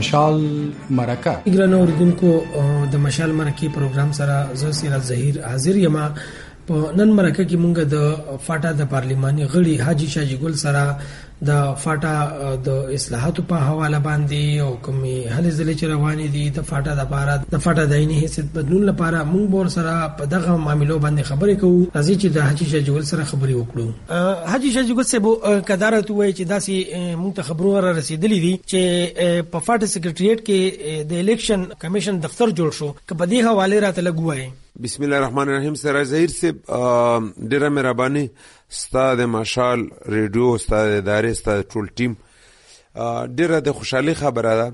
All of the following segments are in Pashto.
مشال مرکه. ګرانو اوریدونکو د مشال مرکه پروګرام سره زه سیرت ظهیر حاضر یم. په نن مرکه کې مونږ د فاټا د پارلیماني غړي حاجی شاجی ګل سره د فاټا د اصلاحاتو په حواله باندې او کومي هلې ځلې چې روانې دي د فاټا د لپاره د فاټا د عیني حیثیت بدلون لپاره مونږ ور سره په دغه معاملو باندې خبرې کوو. راځي چې د حاجی شاجی ګل سره خبرې وکړو. حاجی شاجی ګل صاحب کدارت وایي چې داسې مونږ ته خبرونه را رسیدلې دي چې په فاټا سیکریټریټ کې د الیکشن کمیشن دفتر جوړ شو. که په دې حواله راته لګوي. بسم الله الرحمن الرحیم. سره ظهیر سے ډیره مهرباني استاد مشال ریډیو استاد ادارې استاد ټول ټیم ډیره د خوشحالي خبره ده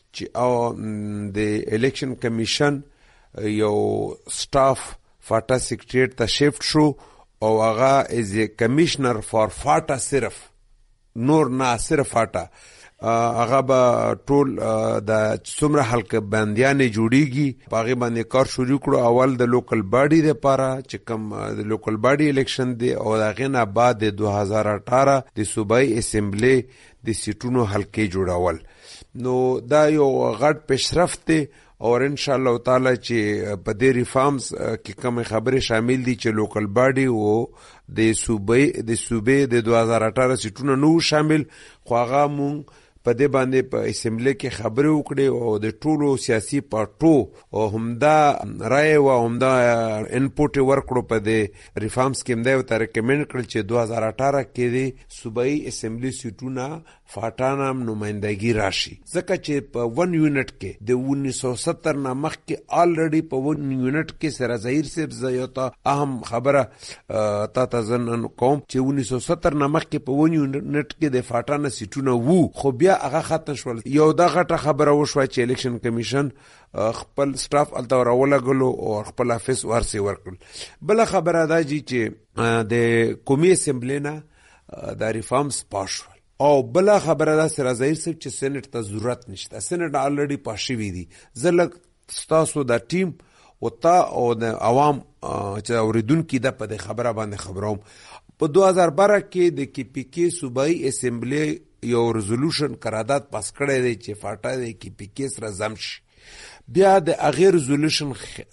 چې د الیکشن کمیشن یو سټاف فاټا سیکریټریټ ته شیفت شو او هغه از کمیشنر فار فاټا صرف نور نه صرف فاټا هغه به ټول د څومره حلقه بندیانې جوړیږي پاغه باندې کار شروع کړو. اول د لوکل باډي لپاره چې کوم د لوکل باډي الیکشن دی او دغه نه بعد د 2018 د صوبایي اسمبلی د سیټونو حلقې جوړول. نو دا یو غټ پیشرفت دی او ان شاء الله تعالی چې په دې ریفارمز کې کوم خبره شامل دي چې لوکل باډي او د صوبې د 2018 سیټونو نو شامل خو هغه مونږ په دې باندې په اسمبلی کې خبرې وکړې او د ټولو سیاسي پارټو او همدا رائے او همدا انپوټ ورکړو په دې ریفارمز کې همدا ته ریکمند کړل چې 2018 کې د صوبایي اسمبلی سیټونه فاټا نام نمائندګي راشي ځکه چې په 1 یونټ کې د 1970 نه مخکې الریډي په 1 یونټ کې سره ظهیر صاحب زیاته اهم خبره تا زنن کوم چې 1970 نه مخکې په 1 یونټ کې د فاټا نه سیټونه وو خو بیا هغه ختم شول. یو دا غټه خبره وشوه چې الیکشن کمیشن خپل سټاف الته راولګلو او خپل افیس ورسي ورکړل. بل خبره دا چې د قومي اسمبلی نه د ریفارمز پاس شول او بل خبره دا سره ظاهر صاحب چې سېنات ته ضرورت نشته. سېنات الریډي پاس شوی دی. زلک تاسو د ټیم او تا او د عوام چې اوریدونکو د په خبره باندې خبروم. په 2012 کې د کی پی کې صوبایي اسمبلی یو ریزولوشن قرارداد پاس کړی دی چې فاټا د کی پی کې سره زم شي. بیا د هغه ریزولوشن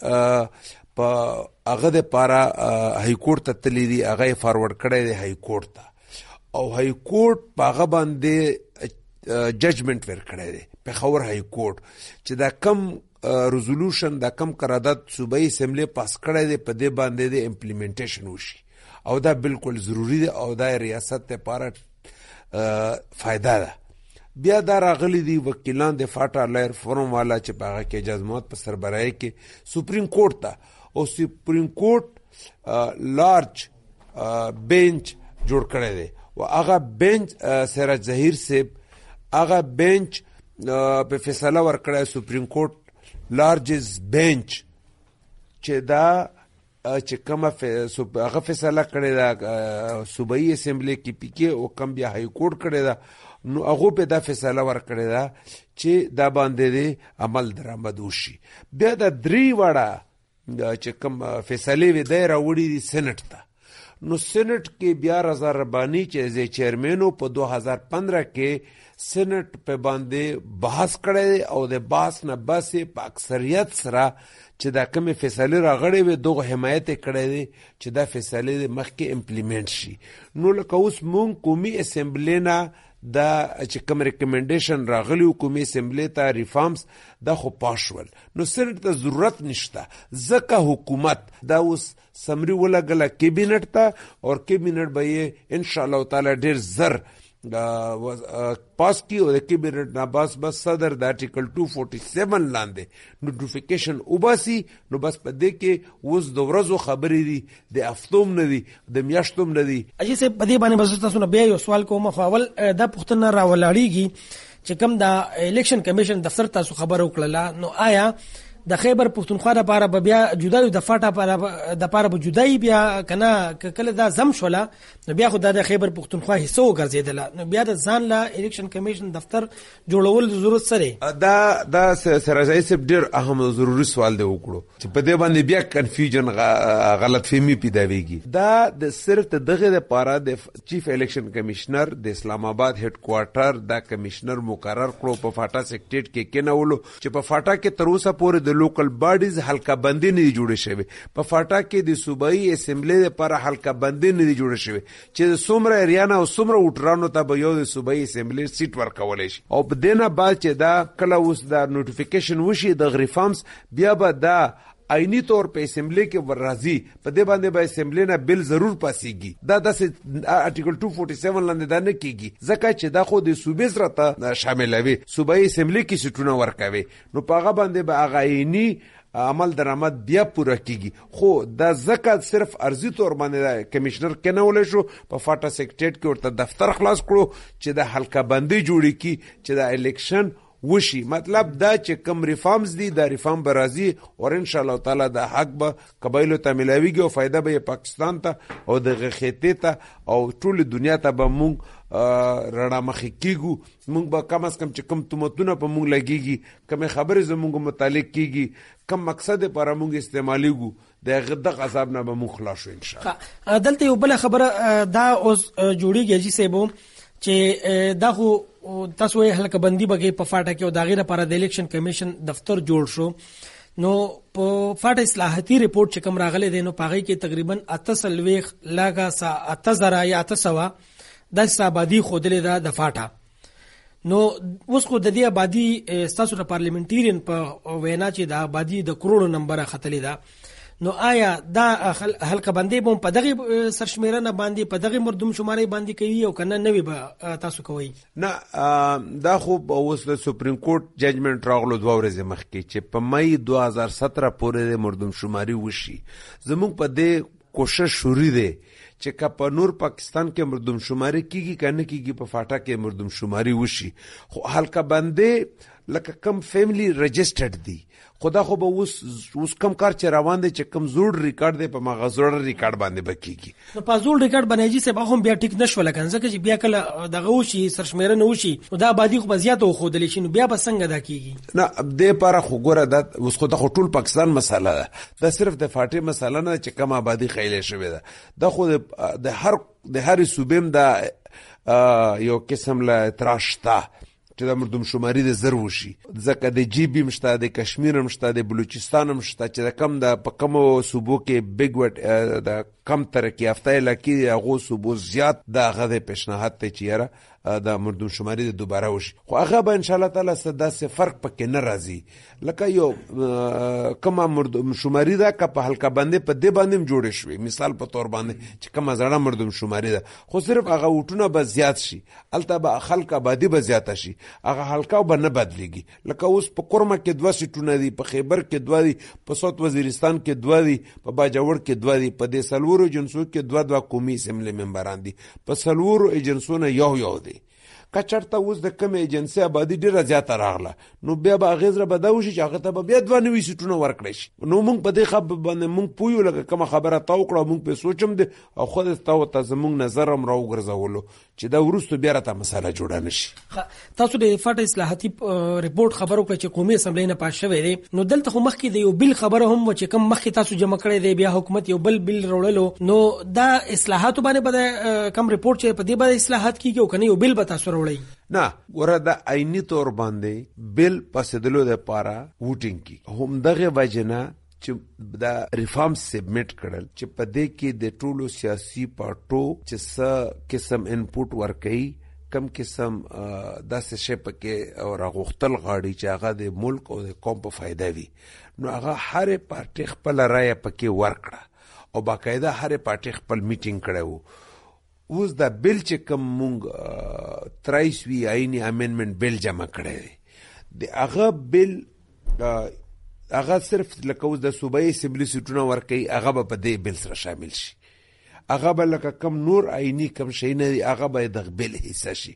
په هغه د پاره های کورټ ته تللی دی هغه فارورډ کړی دی های کورټ ته او های کورټ په هغه باندې ججمنٹ ورکړی دی په خور های کورټ چې دا کم ریزولوشن دا کم قرارداد صوبایي اسمبلی پاس کړی دی په دې باندې د امپلیمنټیشن وشي او دا بالکل ضروری دی او دا ریاست لپاره فائدہ ده. بیا دا راغلی دی وکیلان د فاټا لیر فورم والا چې باغه کې اجازمات په سربراهی کې سپریم کورټ ته او سپریم کورټ لارج بینچ جوړ کړی دی او هغه بینچ سره ظهیر صاحب هغه بینچ په فیصله ورکړی سپریم کورټ لارجز بینچ چې دا چې کومه هغه فیصله کړې ده صوبایي اسمبلی کې پی کې او کم بیا های کورټ کړی ده نو هغه په دا فیصله ورکړی ده چې دا باندې عمل درآمد وشي. بیا د 3 وړه چې کوم فیصله وي د راوړي دي سېنات ته. نو سېنات کې بیا رضا ربانی چې زی چیرمنو په 2015 کې سېنات په باندې بحث کړی او د بحث نه بس په اکثریت سره چې دا کومه فیصله راغړې وي دغه حمایت کړی دی چې دا فیصله مخکې امپلیمنٹ شي. نو لکه اوس مونږ قومي اسمبلی نه دا چې کوم ریکمنډیشن راغلی حکومي اسمبلی ته ریفارمز دا خو پاس شول. نو سېنات ته ضرورت نشته ځکه حکومت دا اوس سمري ولګله کابینټ ته او کابینټ به یې ان شاء الله تعالی ډیر زر پاس کی او د کابینټ نه بس صدر د آرټیکل 247 لاندې نوټیفیکیشن وباسي. نو بس په دې کې اوس د ورځو خبرې دي د هفتوم نه دي د میاشتوم نه دي. اجي سه په دې باندې بس تاسو نه بیا یو سوال کوم. خپل دا پښتنه راولاړیږي چې کوم دا الیکشن کمیشن دفتر تاسو خبر وکړه نو آیا د خیبر پښتونخوا لپاره به بیا جدا د فاټا د لپاره به جدای بیا کنه کله دا زم شوله نو بیا خو د خیبر پښتونخوا حصو ګرځیدله نو بیا د ځان لا الیکشن کمیشن دفتر جوړول ضرورت سره دا سرازای سب ډیر اهم او ضروري سوال دی وکړو چې په دې باندې بیا کنفیوژن غلط فهمي پیدا ویږي دا د صرف دغه لپاره د چیف الیکشن کمشنر د اسلام آباد هډ کوارټر دا کمشنر مقرر کړو په فاټا سیکټریټ کې کېنولو چې په فاټا کې تر اوسه پورې د لوکل باډیز حلقه بندي نه جوړه شوی په فاټا کې د صوبایي اسمبلی لپاره حلقه بندي نه جوړه شوی چې څومره اریانا او څومره وټرانو ته به یو د صوبایي اسمبلی سیټ ورکول شي او په دینه بعد چې دا کله اوس دا نوټیفیکیشن وشي د ریفارمز بیا به دا آئینی طور په اسمبلی کې ورازي په دې باندې به اسمبلی نه بل ضرور پاسيږي دا د ارټیکل 247 لاندې دا نه کیږي ځکه چې دا خو د صوبې سره ته شاملوي صوبایي اسمبلی کې سټونه ورکوي نو په هغه باندې به هغه آئینی عمل درآمد بیا پوره کیږي خو دا زکات صرف ارزي تور باندې کمشنر کنهول شو په فاټا سیکټریټ کې ورته دفتر خلاص کړو چې د حلقه بندي جوړی کی چې د الیکشن وشي مطلب دا چې کم ریفارمز دي دا ریفارم برازي او ان شاء الله تعالی د حق به قبایلو ته ملاويږي او فائدہ به پاکستان ته او د غخېته ته او ټول دنیا ته به مونږ رڼا مخې کیږو مونږ به کم از کم چې کم تمتونه په مونږ لګيږي کم خبرې زمونږ متعلق کیږي کم مقصد پر مونږ استعماليږو د غدغ عذاب نه به مونږ خلاص شو ان شاء الله دلته یو بل خبره دا اوس جوړیږي چې سبو چې دا خو تاسو یې حلقه بندي بګي په فاټا کې او دا غیر لپاره د الیکشن کمیشن دفتر جوړ شو نو په فاټا اصلاحاتي ریپورت چې کوم راغله دی نو پاغي کې تقریبا 8 لاګه 8000 یا 800 د آبادی خودلې ده د فاټا نو اوس خو د دې آبادی تاسو د پارلیمنټیرین په وینا چې د آبادی د کروڑو نمبر خطلې ده نو آیا دا حلقه بندي بم په دغه سرشمیرنه باندې په دغه مردم شماري باندې کوي او کنه نوې به تاسو کوي نه دا خو اوس د سپریم کورټ ججمنټ راغلو 2 ورځې مخکې چې په مئی 2017 پورې مردم شماري وشي زموږ په دې کوشش شروع دي چې په نور پاکستان کې مردم شماري کیږي کنه کیږي په فاټا کې مردم شماري وشي خو حلقه بندي لکه کم فیملی رجسټرډ دي خدا خو به اوس کم کار چې روان دي چې کم زوړ ریکارډ دی په مغزوړ ریکارډ باندې بکیږي نو په زوړ ریکارډ باندې چې به هم بیا ټیک نشول کنه ځکه چې بیا کله دغه وشي سرشمیرنه وشي او دا آبادی خو بزیاته خو دلی شي نو بیا به څنګه دا کیږي نه د لپاره خو ګوره دا اوس خو د ټول پاکستان مسله ده دا صرف د فاټي مسله نه چې کم آبادی خیله شوی ده دا خو د هر صوبې د یو قسم لا تراشتا چې د مردم شماري د زر وشي ځکه د جی بي مشته د کشمیر مشته د بلوچستان مشته چې کم د پکم صوبو کې بیگ وټ د کم ترقی یافته علاقې هغه صوبو زیات د غده پیشنهاد ته چیرې د مردم شماري د دوباره وشي خو هغه به ان شاء الله تعالی صدا سه فرق پکې نه راځي لکه یو کما مردم شماري دا که په حلقه باندې په دې باندې جوړ شوی مثال په تور باندې چې کما زړه مردم شماري دا خو صرف هغه وټونه به زیات شي الته به خلک آبادی به زیات شي هغه حلقه به نه بدلېږي لکه اوس په کورما کې 2 سټونه دي په خیبر کې 2 دي په صوت وزیرستان کې 2 دي په باجوړ کې 2 دي په دې سلورو ایجنسو کې 2 قومي اسمبلی ممبران دي په سلورو ایجنسونو یو دي کچرته اوس د کم ایجنسی آبادی ډیره زیاته راغله نو بیا به غیزره بداوشي چې هغه ته بیا 2 نوي سټونه ورکړي شي نو موږ په دې خبره باندې موږ پویو لکه کوم خبره تاو کړو موږ په سوچم دي او خو تاسو ته زموږ نظر هم راو ګرځولو چې دا ورستو بیا راته مسله جوړه نشي تاسو د فاټا اصلاحاتي ریپورت خبرو کړ چې قومي اسمبلی نه پاس شوی دی نو دلته خو مخکې د یو بل خبره هم چې کم مخکې تاسو جمع کړی دی بیا حکومت یو بل وروړلو نو دا اصلاحات باندې کم ریپورت چې په دې باندې اصلاحات کیږي او کنه یو بل به تاسو وروړي نه ورته آئینی طور باندې بل پاسدلو د پاره ووټینګ کی هم دغه وجنه چې دا ریفارم سبمیټ کړل چې په دې کې د ټولو سیاسي پارټو چې څه قسم انپوټ ورکړي کم قسم داسې شی پکې او راغختل غاړي چې هغه د ملک او د قوم په فائدہ وي نو هغه هر پارټي خپل رائے پکې ورکړه او باقاعده هر پارټي خپل میټینګ کړو اوس دا بل چې کوم مونږ ترایسوي آئینی امندمنت بل جمع کړی دی هغه بل هغه صرف لکه اوس د صوبایي اسمبلی سټونه ورکوي هغه به په دې بل سره شامل شي هغه به لکه کم نور آئینی کم شي نه هغه به د بل حصہ شي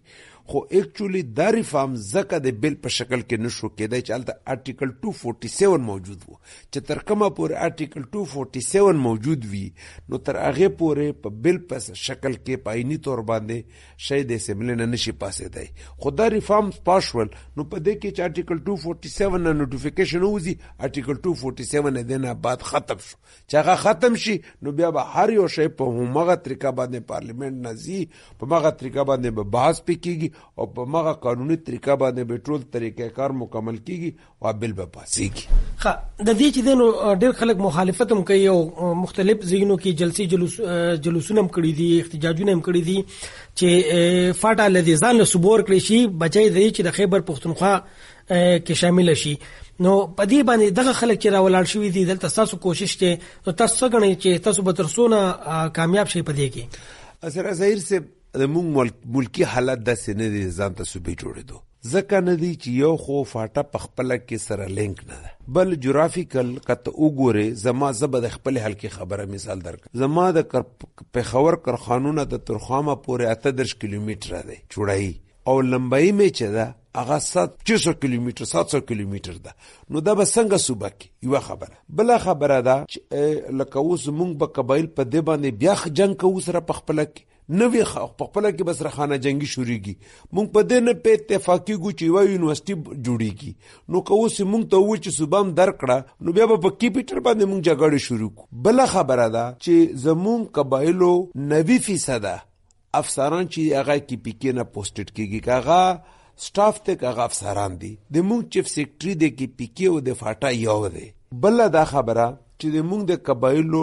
خو اکچولی دا ریفارم زکه د بل په شکل کې نشو کېدای چې الته آرټیکل 247 موجود وو چې تر کومه پورې آرټیکل 247 موجود وي نو تر هغه پورې په بل په شکل کې پاینی تور باندې شی د اسمبلی نه نشي پاسېدای. خو دا ریفارم پاشول نو په دې کې چې آرټیکل 247 نه نوټیفیکیشن وځي آرټیکل 247 دنه بعد ختم شو چې هغه ختم شي نو بیا به هر یو شی په همغه طریقه باندې پارلیمنت نزي په هغه طریقه باندې به بحث پکېږي او په هغه قانوني طریقه باندې به ټول طریقې کار مکمل کیږي او بل به پاسيږي. ها د دې چې دنو ډېر خلک مخالفت هم کوي او مختلف ځایونو کې جلسې جلوسونه هم کړي دي احتجاجونه هم کړي دي چې فاټا لدی ځان له صبور کړی شي بچي دی چې د خیبر پختونخوا کې شامل شي. نو په دې باندې دغه خلک چې راولاړ شوي دي دلته تاسو کوشش ته تاسو غنئ چې تاسو به ترسونه کامیاب شي په دې کې. سره ظاهر سے د مونږ ملکی حالت داسې نه دي ځان ته صوبې جوړېدو ځکه نه دی چې یو خو فاټا په خپله کې سره لینک نه ده بل جغرافیکل کته وګورې زما زبه د خپل حل کې خبره مثال درک زما د پېښور کارخانونه د ترخامه پورې 38 کیلومتره دی چوړای او لمبای مې چې ده هغه 600 کیلومتر 700 کیلومتر ده نو دا به څنګه صوبه کې یو خبره بل خبره ده چې لکه اوس مونږ به قبایل په دې باندې بیا جنگ کوو سره په خپل کې نوې په خپل کې بس رخانه جنگي شوريږي مونږ په دې نه په اتفاقی ګو چې یو یونیورسيټي جوړیږي نو که اوس مونږ ته و چې صوبام درکړه نو بیا په کیپټل باندې مونږ جګړه شروع کو بل خبره ده چې زمون قبایلو 90% افسران چې هغه کې پکې نه پوسټډ کیږي هغه سټاف ته هغه افسران دي د مونږ چیف سیکریټری د کې پکې او د فاټا یو دی بل دا خبره چې د مونږ د قبایلو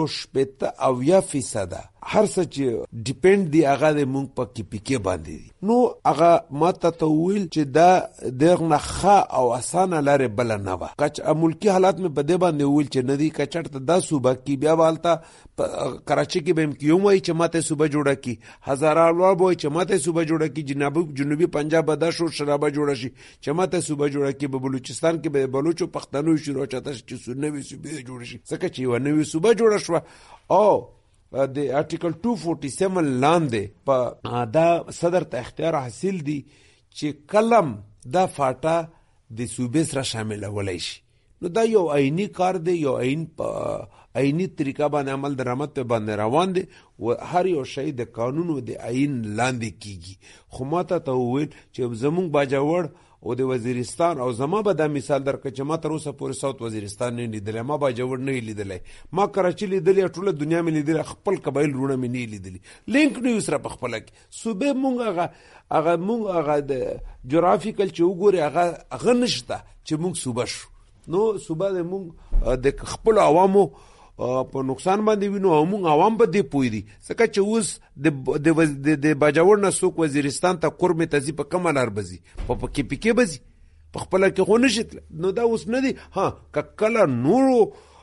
70% هر څه چې ډیپند دی هغه د مونږ په کې پکې باندې دي نو هغه ماته ته ویل چې دا دغه ښه او اسانه لارې بل نه و کچ ملکی حالات مې بده باندې ویل چې ندی کچړت دا صوبه کې بیا والته کراچي کې بهم کیو وای چې ماته صوبه جوړه کی هزارالوا وای چې ماته صوبه جوړه کی جنوبي پنجاب دا شور شرابه جوړه شي چې ماته صوبه جوړه کی په بلوچستان کې به بلوچو پښتنو شروع چاته چې سنوي صوبه جوړ شي څنګه چې و نوې صوبه جوړه شو او د آرټیکل 247 لاندې په دا صدر ته اختیار حاصل دي چې کلم دا فاټا د صوبې سره شامل ولای شي نو دا یو عیني کار دی یو عیني طریقه باندې عمل درآمد په باندې روان دي او هر یو شی د قانون او د عین لاندې کیږي خو ماته ته ویل چې زمونږ باجوړ او د وزیرستان او زما به دا مثال درکړم چې ما تر اوسه پورې ساوت وزیرستان نه لیدل ما باجوړ نه لیدل ما کراچي لیدل ټوله دنیا مې لیدل خپل قبایل رونه مې نه لیدل لینک نه سره په خپل کې صوبې مونږ هغه د جغرافیکل چې وګوري هغه نشته چې مونږ صوبه شو نو صوبه د مونږ د خپل عوامو په نقصان باندې وینو او مونږ عوام به دی پوي دي ځکه چې اوس د باجوړ نه څوک وزیرستان ته قرب تزي په کومه لار بزي په کې پکې بزي په خپل کې خو نشت نو دا اوس نه دي ها کله نورو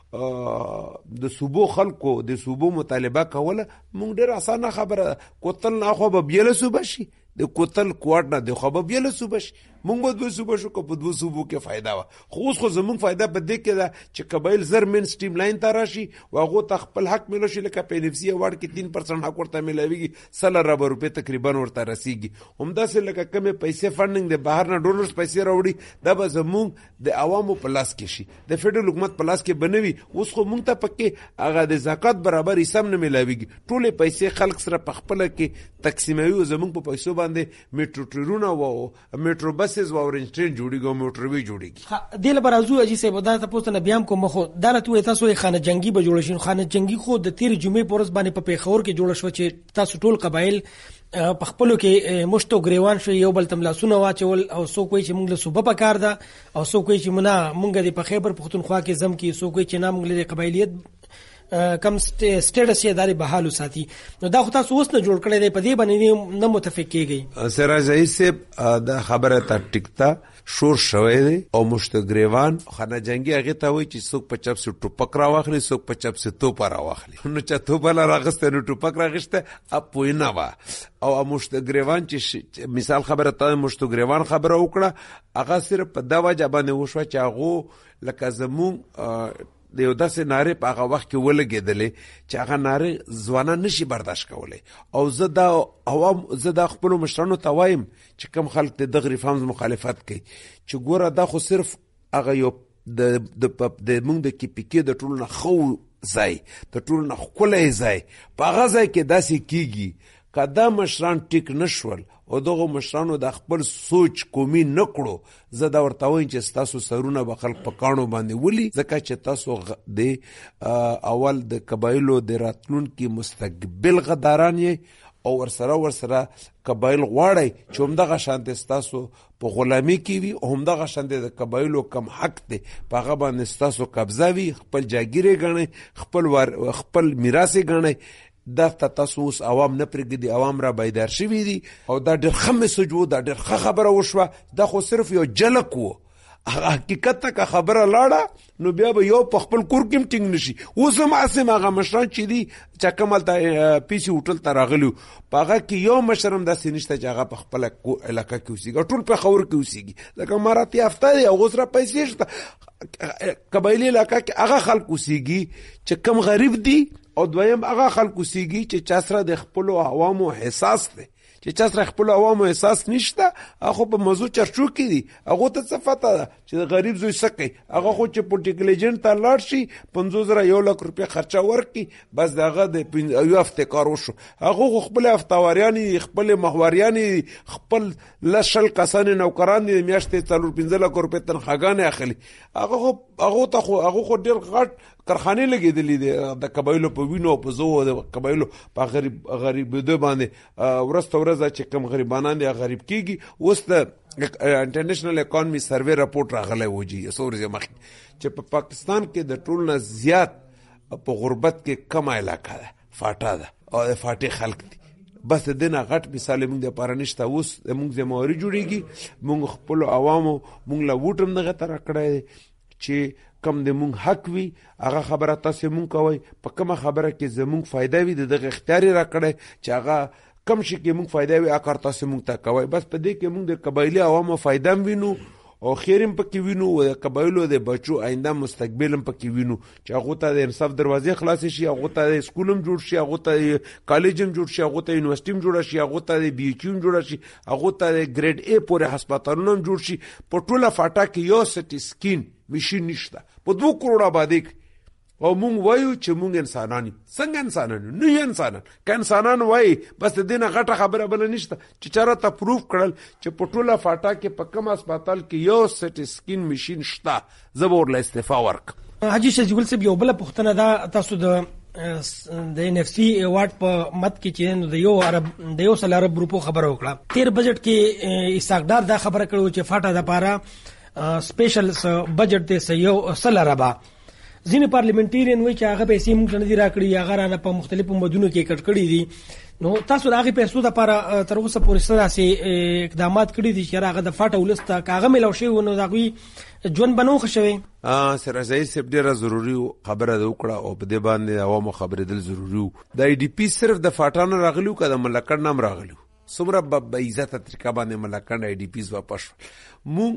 د صوبو خلکو د صوبو مطالبه کوله مونږ ډېر اسانه خبره کوتل نه خو به بیل صوبه شي د کوتل کوارډ نه د خو به بیل صوبه شي مونږ به دوه صوبه شو کو په دوه صوبو کې فائدہ وا خو اوس خو زمونږ فائدہ په دې کې ده چې قبایل زر من سټیم لاین ته راشي واغه ته خپل حق ملو شي لکه په نفسي وارد کې 3% حق ورته ملويږي سل ربع روپے تقریبا ورته رسیږي همدا سه لکه کمه پیسې فندینګ د بهر نه ډالرز پیسې راوړي دا به زمونږ د عوامو په لاس کې شي د فدرال حکومت په لاس کې بنوي اوس خو مونږ ته پکې هغه د زکات برابر حساب نه ملويږي ټول پیسې خلک سره په خپل کې تقسیموي زمونږ په پیسو باندې میټرو ټرونه او میټرو بسز او اورنج ټرین جوړیږي میټروي جوړیږي دله برازو اجي سه بدا تاسو نه بیان کوم خو دالته تاسو خانه جنگي به جوړ شي خانه جنگي خو د 13 جمعې پورس باندې په پیښور کې جوړ شو چې تاسو ټول قبایل په خپلو کې مشتو ګریوان شو یو بل تملاسونه واچول او سو کوی چې موږ له صوبه پکار ده او سو کوی چې مونږ د په خیبر پختونخوا کې زم کې سو کوی چې نام موږ له قبایلیت کم سټیټس یې داري بحالو ساتي نو دا خو تاسو اوس نه جوړ کړی دی په دې باندې نه متفق کیږي سراج صاحب دا خبره ته ټیکتا شور شوی دی او مشتګریوان خانه جنگي هغه ته وای چې څوک په چپ سو ټوپک را واخلي څوک په چپ سو توپ را واخلي نو چې توپ لا راغسته نو ټوپک راغسته اپوینا وا او مشتګریوان چې مثال خبره ته مشتګریوان خبره وکړه هغه صرف په دا وجه باندې وشو چې هغه لکه زمون د یو داسې نارې په هغه وخت کې ولګېدلې چې هغه نارې ځوانان نشي برداشت کولی. او زه دا خپلو مشرانو ته وایم چې کوم خلک د دغه ریفارمز مخالفت کوي چې ګوره دا خو صرف هغه یو د مونږ د KPK د ټولو نه ښه ځای، د ټولو نه ښکلی ځای، په هغه ځای کې داسې کېږي که دا مشران ټیک نشول او دغه مشرانو د خپل سوچ قومي نه کړو، زه دا ورته وایم چې ستاسو سرونه به خلک په کاڼو باندې ولي، ځکه چې تاسو د اول د قبایلو د راتلونکي مستقبل غداران یې او ورسره قبایل غواړئ چې همدغه شانتې ستاسو په غلامي کې وي او همدغه شانتې د قبایلو کم حق دی په هغه باندې ستاسو قبضه وي، خپل جاګیر یې ګڼئ، خپل میراث یې ګڼئ. دا تاسو اوس عوام نه پرېږدي، عوام را بیدار شوي دي او دا ډېر ښه میسج و، دا ډېر ښه خبره وشوه. دا خو صرف یو جلک و، حقیقت ته که خبره لاړه نو بیا به یو په خپل کور کې هم ټینګ نشي. اوس هم هسې هغه مشران چې دي چې کوم هلته پیسي هوټل ته راغلي وو په هغه کې یو مشر هم داسې نشته چې هغه په خپله علاقه کې اوسېږي، ټول پېښور کې اوسېږي، ځکه امارات یافته دی، هغو سره پیسې شته. قبایلي علاقه کې هغه خلک اوسېږي چې کم غریب دي او دویم هغه خلک اوسېږي چې چا سره د خپلو عوامو احساس دی، چې چا سره خپلو عوامو احساس نشته، هغه په موضوع چرچو کې دي، هغو ته څه پته ده چې د غریب زوی څه کوي. هغه خو چې پولیټیکل ایجنټ ته لاړ شي 50,000 1 لک روپۍ خرچه ورکړي، بس د هغه د یو هفتې کار وشو. هغه خو خپل هفتواریانې، خپل محوریانې، خپل لشل کسانې نوکران دي، میاشتې 4-5 لک روپۍ تنخواګانې اخلي. هغه خو ډېر غټ کارخانې لګېدلې دي د قبایلو په وینو او په زو د قبایلو په غریبېدو باندې. ورځ چې کوم غریبانان دي غریب کېږي. اوس د انټرنیشنل اکانومي سروې راپورټ راغلی و جي څو ورځې مخکې چې په پاکستان کې د ټول نه زیات په غربت کې کمه علاقه ده فاټا ده او د فاټې خلک دي. بس د دې نه غټ مثال موږ دپاره نشته. اوس موږ ذمهواري جوړېږي، موږ خپلو عوامو موږ له ووټ هم دغه ته راکړی دی چې کم د مونږ حق وي هغه خبره تاسې مونږ کوئ، په کومه خبره کې زمونږ فایده وي د دغه اختیار یې راکړی چې هغه کم شي کې مونږ فایده وي هغه کار تاسې مونږ ته کوئ. بس په دې کې مونږ د قبایلي عوامو فایده هم وینو او خیر هم پکې وینو او د قبایلو د بچو آینده مستقبل هم پکې وینو چې هغو ته د انصاف دروازې خلاصې شي، هغو ته د سکول هم جوړ شي، هغو ته کالج هم جوړ شي، هغو ته یونیورسټي هم جوړه شي، هغو ته د BHU هم جوړه شي، هغو ته د ګریډ A پورې هسپتالونه هم جوړ شي. په ټوله فاټا کې یو سټي سکین مشین نشته په 2 کروڑه آبادی کې. او مونږ وایو چې مونږ انسانان یو. څنګه انسانان یو؟ نه یو انسانان. که انسانان وایي بس د دې نه غټه خبره بله نشته چې چا ته پروف کړل چې په ټوله فاټا کې په کوم هسپتال کې یو سټي سکین مشین شته، زه به ورله استعفا ورکړم. حاجي شجګل صاحب یو بله پوښتنه ده، تاسو د NFC ایوارډ په مت کې چې د یو سل ارب روپو خبره وکړه. تیر بجټ کې اسحاق ډار دا خبره کړو چې فاټا دپاره سپیشل بجټ دی یو سل اربه. ځینې پارلیمنټیرین وایي چې هغه پیسې موږ ته نه دي راکړي، هغه رانه په مختلفو مدونو کې کټ کړي دي. نو تاسو د هغې پیسو دپاره تر اوسه پورې څه داسې اقدامات کړي دي چې هغه د فاټا ولس ته که هغه میلاو شوي و نو د هغوی ژوند به نه و ښه شوی؟ سر ظهیر صاحب ډېره ضروري خبره ده وکړه او په دې باندې عوامو خبرېدل ضروري و. د IDP صرف د فاټا نه راغلي و که د ملکنډ نه هم راغلي و؟ څومره به عزته طریقه باندې ملکنډ IDPs واپس شول. مونږ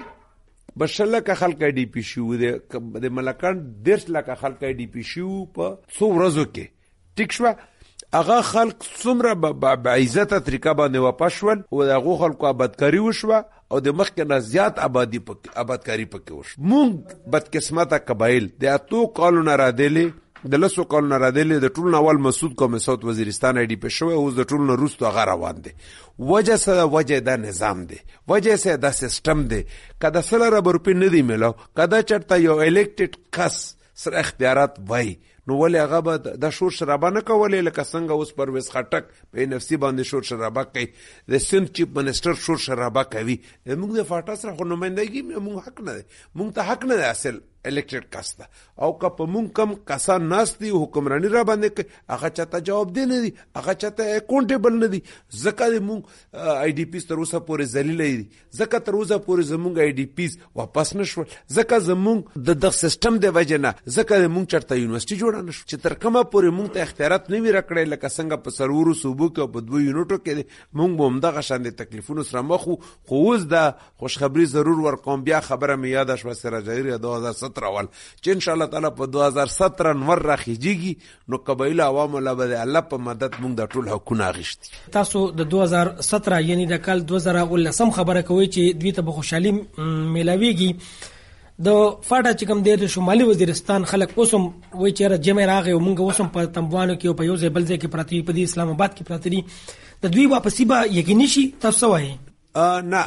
2 لکه خلک IDP شو، د ملکنډ 10 لکه خلک IDP شو په 100 ورځو کې. ټیک شوه، هغه خلک څومره به عزته طریقه باندې واپس شول او د هغو خلکو آبادکاري وشوه او د مخکې نه زیات آبادکاري پکې وشوه. مونږ بدقسمته قبایل د 8 کالو نه رادلې، د 10 کالو نه رادلې، د ټول نه اول مسعود کوم ساوت وزیرستان IDP شوی، اوس د ټول نه وروسته هغه روان دی. وجه څه ده؟ وجه دا نظام دی، وجه څه دا سیستم دی. که د 100 روپۍ نه دی میلاو، که دا چېرته یو الیکټډ کس سره اختیارات وای نو ولې هغه به د شور شرابه نه کولی لکه څنګه اوس پرویز خټک په NFC باندې شور شرابه کوي، د سند چیف منسټر شور شرابه کوي. موږ د فاټا سره خو نمایندګي موږ حق نه دی، موږ ته حق نه دی اصل الیکټډ کس ده. او که په مونږ کم کسان ناست دي حکمرانی را باندې کوي هغه چاته جواب دی نه دي، هغه چاته اکاونټیبل نه دي. ځکه د مونږ IDPs تر اوسه پورې ذلیله دي، ځکه تر اوسه پورې زمونږ IDPs واپس نشول، ځکه زمونږ د سیستم د وجه نه، ځکه مونږ چېرته یونیورسټي جوړه خبره نشو چې تر کومه پورې مونږ ته اختیارات نه وي راکړی لکه څنګه په سرورو صوبو کې او په 2 یونټو کې مونږ به همدغه شان د تکلیفونو سره مخ خو اوس د خوشخبری ضرور ورکوم. بیا خبره مې یاد شوه سراج ظهیر 2017 ول چې ان شاء الله تعالی په 2017 نور راخیږي نو قبایل عوامو له به الله په مدد مونږ د ټول حقونه اخیستي. تاسو د 2017 یعنی د کال 2019 خبره کوي چې دوی ته به خوشحالي ملاويږي. د فاټا چې کوم د شمالي وزیرستان خلک اوسم وای چې جمع راغی او موږ اوسم په تنبوانو کې او په یو ځای بل ځای کې پراتی په اسلام آباد کې پراتی د دوی واپسی به یقیني شي. تاسو وایي نه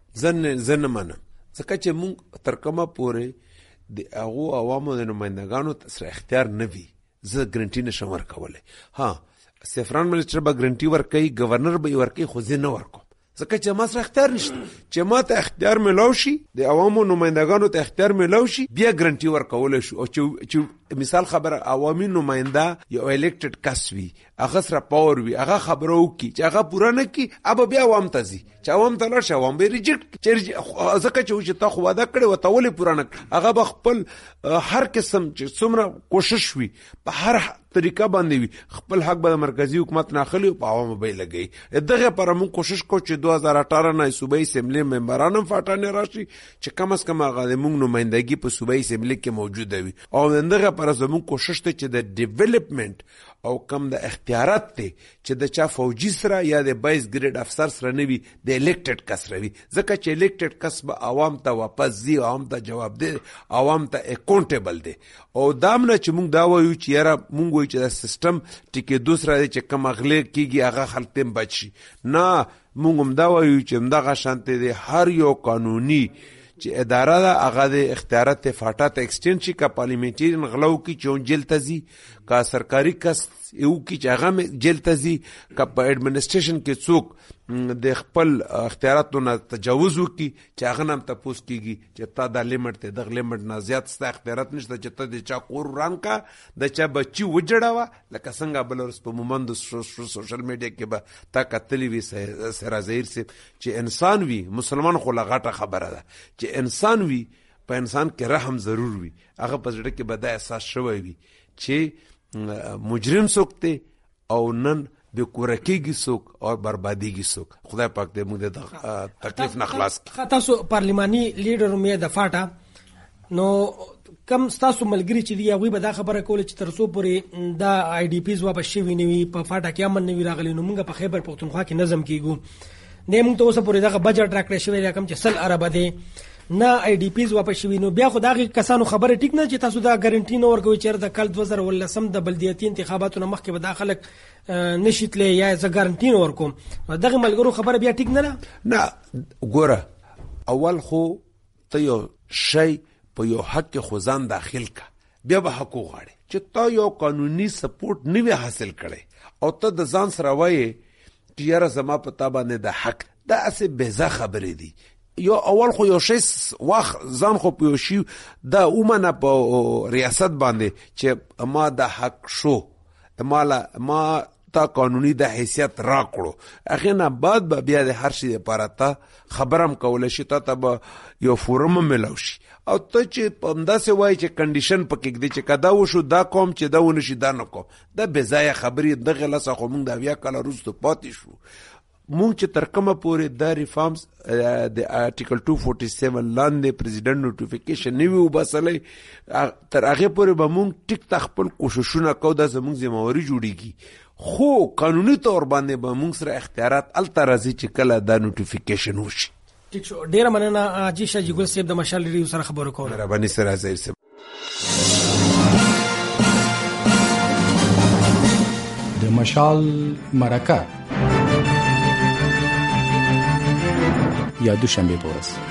زن منه ځکه چې موږ تر کومه پورې د هغو عوامو د نمایندګانو سره اختیار نه وي زه ګرنټي نشم ورکولی. ها سفران منسټر به ګرنټي ورکوي ګورنر به ورکوي خو زه نه ورکوم ځکه چې ما سره اختیار نشته. چې ما ته اختیار ملاو شي د عوامو نمایندګانو ته اختیار ملاو شي بیا ګرنټي ورکول شي. او چې مثال خبره عوامي نماینده یو الیکټډ کس وي هغه سره پاور وي هغه خبره وکړي چې هغه پوره نه کړي اب بیا عوام ته ځي چې عوام ته لاړ شي عوام به ریجیکټ ځکه چې تا خو واده کړی وته ولې پوره نه کړ هغه به خپل هر قسم چې څومره کوشش وي په هر طریقه باندې وي خپل حق به مرکزی حکومت نه اخلي او په عوام به لګي. دغه پر موږ کوشش کوو چې 2018 نه صوبایي اسمبلی ممبران فاټانه راشي چې کم از کم هغه موږ نمائندګي په صوبایي اسمبلی کې موجوده وي. او دغه پر زموږ کوشش ته چې د ډیولپمنٹ او کم د اختیارات ته چې د چا فوجي سره یا د 22 ګریډ افسر سره نه وي د الیکټډ کس روي ځکه چې الیکټډ کس به عوام ته واپس ځي عوام ته جواب دی عوام ته اکاونټیبل دی. او دامنه چې موږ دا وایو چې یاره موږ وایو چې د سیستم ټیکې دوسره دی چې کم اغلی کېږي هغه خلک تیم بچ شي. نه موږ هم دا وایو چې همدغه شانتې دی هر یو قانوني چې اداره ده هغه د اختیارات فاټا ته ایکسټینډ شي که پارلیمنټریان غلو کی چې جیل ته ځي که سرکاري کس یو کی چې هغه جیل ته ځي که په ایڈمنسټریشن کې څوک د خپل اختیاراتو نه تجاوز وکړي چې هغه نه هم تپوس کېږي چې تا دا لیمټ دی دغه لیمټ نه زیات ستا اختیارات نشته چې ته د چا کور وران کا د چا بچي وجړوه لکه څنګه بل ورځ په مومند سوشل میډیا کې به تا کتلی وي سراج ظهیر صاحب چې انسان وي مسلمان خو لا غټه خبره ده چې انسان وي په انسان کې رحم ضرور وي هغه په زړه کې به دا احساس شوی وي چې مجرم څوک دی او نن به کورکیږي څوک او بربادیږي څوک. خدای پاک دې موږ د تکلیف نه خلاص کړي. تاسو پارلیماني لیډر مې د فاټا نو کم تاسو ملګری چې دی هغه به دا خبره کوله چې ترڅو پورې دا آی ډی پیز واپس شوی نه وي په فاټا کې امن نه وي راغلی نو موږ په خیبر پختونخوا کې نظم کیږو نه موږ ته اوس پورې دا بجټ راکړی شوی دی کم چې 100 ارب دی نه آی ډی پیز واپس شوی نو بیا خو دا کسانو خبره ټیک نه چې تاسو دا ګارانټي نه ورکوي چې د کال 2019 د بلدیاتي انتخاباتو مخکې به دا خلک نشیتلې یا ز ګارانټي نه ورکوم دغه ملګرو خبره بیا ټیک نه ګوره اول خو ته یو شی په یو حق خو ځان داخل کا بیا به حق غواړي چې تا یو قانوني سپورټ نه وی حاصل کړي او ته د ځان سره وایي چې یاره زما په تا باندې د حق دا اسه بهزه خبرې دي. یو اول خو یو شی واخ ځان خو په یو شی دا اومنه په ریاست باندې چې ما د حق شو ما تا قانوني د حیثیت را کړو اخر نه بعد به بیا د هر شي لپاره ته خبرم کول شي ته به یو فورم ملو شي او ته چې پمداسه وای چې کنډیشن پکې دی چې کدا وشو دا کوم چې دا ونشي دا نه کوم دا بزای خبرې دغه لاسه خو موږ د بیا کله روزته پاتې شو. مونږ چې تر کومه پورې دا ریفارمز د آرټیکل 247 لاندې پریزیډنټ نوټیفیکیشن نیو وباسلې تر هغه پورې به مونږ ټیک تخپل کوششونه کوو دا زموږ ذمہواری جوړیږي خو قانوني تور باندې به مونږ سره اختیارات الترازی چې کله دا نوټیفیکیشن وشي. ټیک شو ډیر مننه حاجی شاجی ګل صاحب د مشال ریډیو سره خبرو کوله. مهرباني سراج ظهیر صاحب. د مشال مرکه یا دوشنبه په ورځ